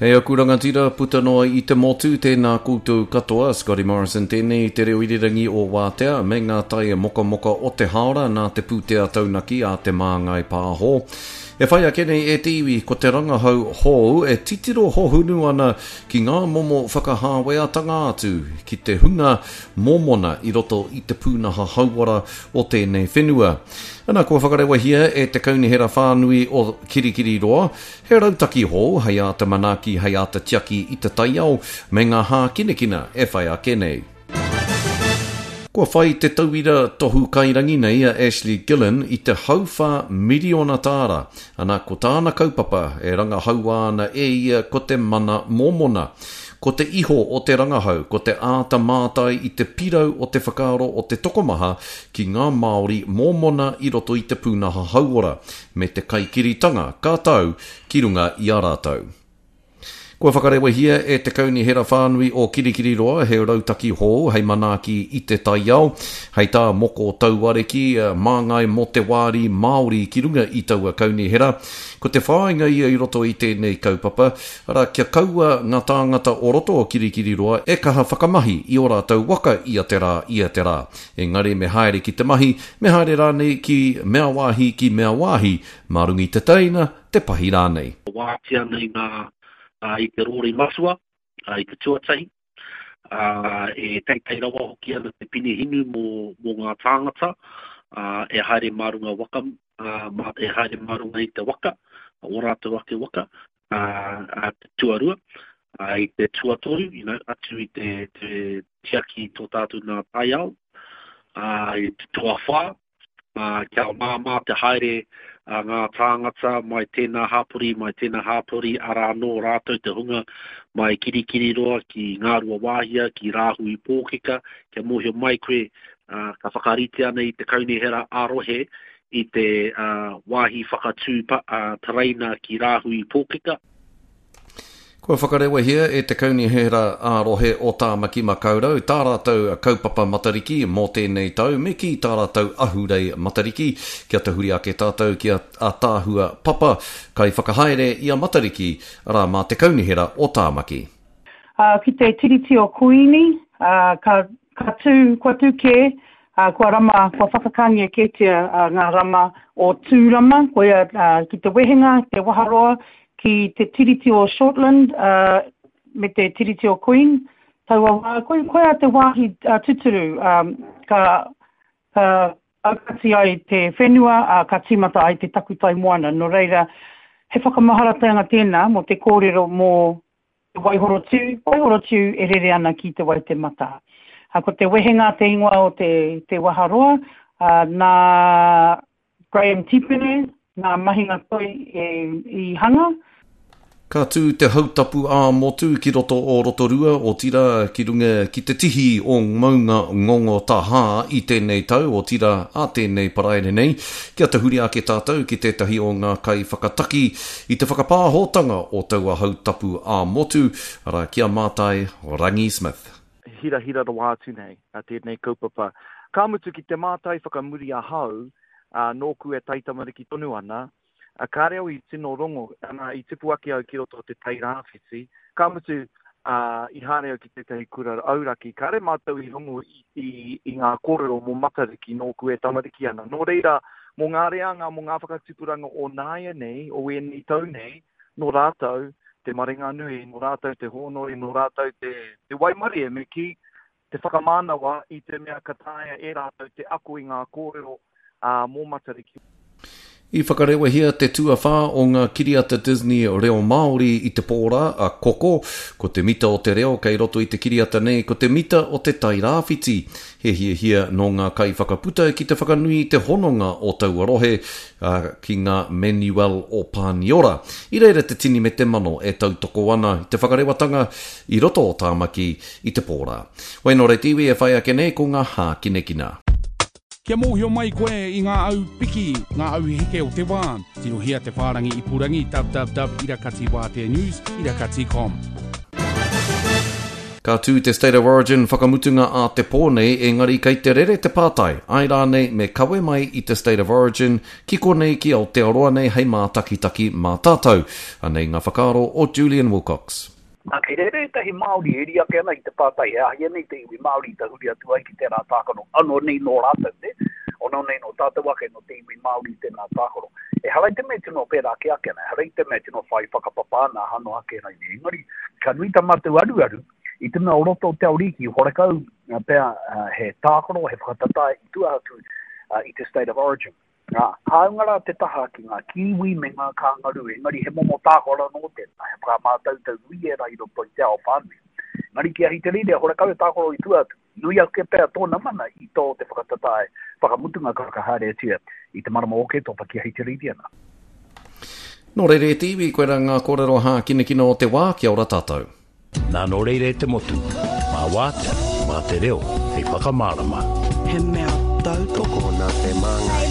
Hei aku rangatira puta noa I te motu tēnā koutou katoa, Scotty Morrison tēnei te reo irirangi o Wātea, me ngā tae moka moka o te haora nā te pūtea taunaki a te māngai pāho. E whai ake nei e te iwi, ko te rangahau hou, e titiro hohunu ana ki ngā momo whakahāwea tanga atu, ki te hunga momona I roto I te pūnaha hauara o tēnei whenua. Ana kua whakarewa hia e te kaunihera whānui o Kirikiri roa, he rautaki hou, hei a te manaki, hei a te tiaki I te taiao, me ngā hā kinekina e whai ake nei. Kua whai te tauira tohu kairangi nei a Ashley Gillen I te hauwha miliona tāra. Ana ko tāna kaupapa e rangahau ana e ia ko te mana momona. Ko te iho o te rangahau, ko te āta mātai I te pirau o te whakaaro o te tokomaha ki ngā Māori momona I roto I te pūnaha hauora, me te kaikiritanga kātau ki runga I a rātau. Kua whakarewa hia e te kaunihera whānui o Kirikiri roa, he rautaki hou, hei manaki I te taiao, hei tā moko tauareki, māngai mo te wāri Māori ki runga I taua kaunihera. Ko te whāinga ia I roto I tēnei kaupapa, ara kia kaua ngā tāngata o roto o Kirikiri roa, e kaha whakamahi I o rātau waka ia te rā. Engari me haere ki te mahi, me haere rānei ki mea wāhi ki mea wāhi, marungi te teina, te pahi rānei. Wātia nei ngā I te rōri masua, I te tuatahi, e teitai rawa hoki ana te pini hinu mō ngā tāngata, e haere marunga waka, e haere marunga I te waka, o rātou ake waka, te tuarua, I te tuatoru, atu I te tiaki tō tātou ngā taiao, I te tuawha, kia māmā te haere, ngā tāngata mai tēnā hāpuri ara anō rātou te hunga mai Kirikiri roa ki Ngārua Wāhia, ki Rāhui Pōkeka, kia mōhio mai koe ka whakarite ana I te kaunihera arohe I te wāhi whakatū taraina ki Rāhui Pōkeka. Kua whakarewa hia e te kaunihera ārohe o Tāmaki Makaurau, tā rātou kaupapa matariki mō tēnei tau, me ki tā rātou ahurei matariki, kia te huri ake tātou ki a tāhua papa, kai whakahaere I a matariki, rā mā te kaunihera o Tāmaki. Ki te tiriti o kuini, kua tūke, kua rama, kua whakakangia ketia ngā rama o tūrama, ki te wehenga, te waharoa, ki te tiriti o Shortland, me te tiriti o Queen, koe a te wāhi tuturu, ka aukati ai te whenua, ka tīmata ai te takutai moana. No reira, he whakamaharatenga tēnā mo te kōrero mō te waihorotu e rere ana ki te wai te mata. Ko te wehenga te ingoa o te waharoa, nā Graham Tipene, nā mahinga toi I hanga. Ka tū te hautapu a motu ki roto o Rotorua o tira ki runga ki te tihi o maunga ngongo taha I tēnei tau o tira a tēnei paraere nei. Kia te huri ake tātou ki tētahi o ngā kai whakataki I te whakapāhotanga o taua hautapu a motu. Ara kia mātai Rangi Smith. Hira roa atu nei, a tēnei kaupapa. Ka mutu ki te mātai whakamuri a hau, nōku e taitamariki tonu ana, ka reo I tino rongo, ana I tipu ake au ki roto te tai rāwhiti, ka mutu I hāneo ki te tei kura auraki, ka re mātou I rongo I ngā kōrero mō matariki nōku e tamariki ana. Nō reira, mō ngā reanga, mō ngā whakatupuranga o nāia nei, o e ni tau nei, nō rātou te marenga nui, nō rātou te honori, nō rātou te waimari e me ki te whakamānawa I te mea kataia e rātou te ako I ngā kōrero mō matariki. I whakarewa hia te tuawha o ngā kiriata Disney reo Māori I te pōra a koko, ko te mita o te reo kei roto I te kiriata nei, ko te mita o te tai rāwhiti. He hia no ngā kai whakaputa ki te whakanui te hononga o Tauarohe ki ngā Manuel o Pāniora. I reira te tini me te mano e tautoko ana I te whakarewatanga I roto o Tāmaki I te pōra. Waino re tiwi e whai ake nei ko ngā hā kinekina. Kia mōhio mai koe I ngā au piki, ngā au heke o te wā. Tino hia te whārangi I purangi, www.irakati Wātea News, irakati.com. Ka tū te State of Origin whakamutunga a te pōnei engari kei te rere te pātai. Ai rā nei me kawe mai i te State of Origin ki konei ki Aotearoa nei hei mā taki mā tātou. Anei ngā whakaro o Julian Wilcox. Nā kei rere tahi Māori eri ake ana i te pātai hea, hia nei te iwi Māori ta huri atu ai ki tērā tākaro. Ano nei no rātau te, ono nei no tātou ake no te iwi Māori tēnā tākaro. E harai te me tino pērā ake ake ana, harai te me tino whai whakapapa nā hano ake nei ne. Engari, ka nui ta mātou aru, i tuna o roto o te auriki, horekau pēr he tākaro, he whakatatai i tuahatu i te State of Origin. Haungara te taha ki ngā kiwi me ngā kāngaru, engari he momo tākora no tēnā, he whakamātau tau ui e rai roto i te ao whānui. Ngari ki ahi te rire, horekau e tākoro i tuatu, nui ake pēr tōna mana i tō te whakatatai, whakamutunga kakahare atia, i te marama oke topa ki ahi te rire ana. Nō reire e tiwi, koe ra ngā kōrero hā kina o te wā, kia ora tātou. Nā nō reire te motu, mā wātea, mā te reo, hei whakamārama. He mea tau toko nā te māngai.